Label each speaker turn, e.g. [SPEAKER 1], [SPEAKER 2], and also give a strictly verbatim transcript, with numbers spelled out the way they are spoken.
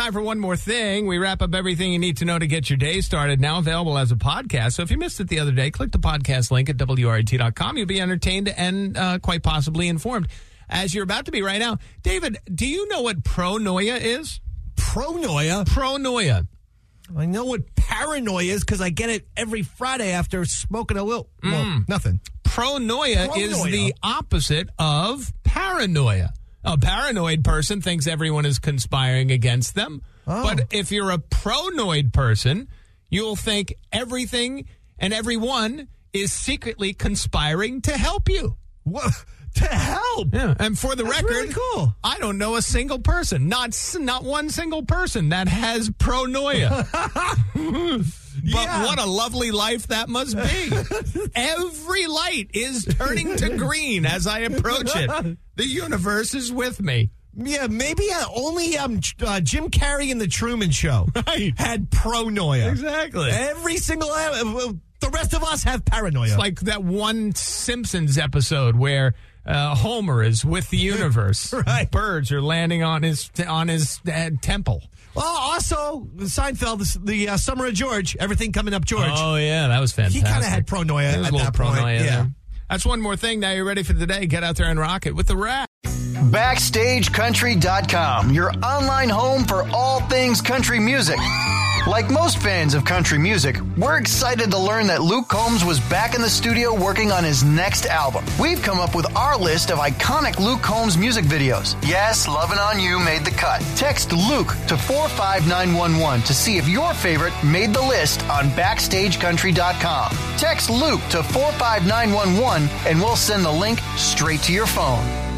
[SPEAKER 1] time for one more thing. We wrap up everything you need to know to get your day started. Now available as a podcast. So if you missed it the other day, click the podcast link at W R A T dot com. You'll be entertained and uh, quite possibly informed, as you're about to be right now. David, do you know what pronoia is?
[SPEAKER 2] Pronoia?
[SPEAKER 1] Pronoia.
[SPEAKER 2] I know what paranoia is because I get it every Friday after smoking a little. Mm. Well, nothing.
[SPEAKER 1] Pronoia, pronoia is the opposite of paranoia. A paranoid person thinks everyone is conspiring against them. Oh. But if you're a pronoid person, you'll think everything and everyone is secretly conspiring to help you.
[SPEAKER 2] What? To help?
[SPEAKER 1] Yeah. And for the
[SPEAKER 2] That's
[SPEAKER 1] record,
[SPEAKER 2] really cool.
[SPEAKER 1] I don't know a single person, not not one single person that has pronoia. But yeah. What a lovely life that must be. Every light is turning to green as I approach it. The universe is with me.
[SPEAKER 2] Yeah, maybe uh, only um, uh, Jim Carrey in The Truman Show
[SPEAKER 1] right.
[SPEAKER 2] had pronoia.
[SPEAKER 1] Exactly.
[SPEAKER 2] Every single... Uh, the rest of us have paranoia.
[SPEAKER 1] It's like that one Simpsons episode where uh, Homer is with the universe.
[SPEAKER 2] Right.
[SPEAKER 1] Birds are landing on his on his uh, temple.
[SPEAKER 2] Well, also, Seinfeld, the, the uh, Summer of George, everything coming up George.
[SPEAKER 1] Oh, yeah, that was fantastic.
[SPEAKER 2] He kind of had pronoia at that point.
[SPEAKER 1] Pronoia
[SPEAKER 2] yeah.
[SPEAKER 1] there. That's one more thing. Now you're ready for the day. Get out there and rock it with the Rat.
[SPEAKER 3] Backstage Country dot com, your online home for all things country music. Like most fans of country music, we're excited to learn that Luke Combs was back in the studio working on his next album. We've come up with our list of iconic Luke Combs music videos. Yes, Lovin' On You made the cut. Text Luke to four five nine one one to see if your favorite made the list on Backstage Country dot com. Text Luke to four five nine one one and we'll send the link straight to your phone.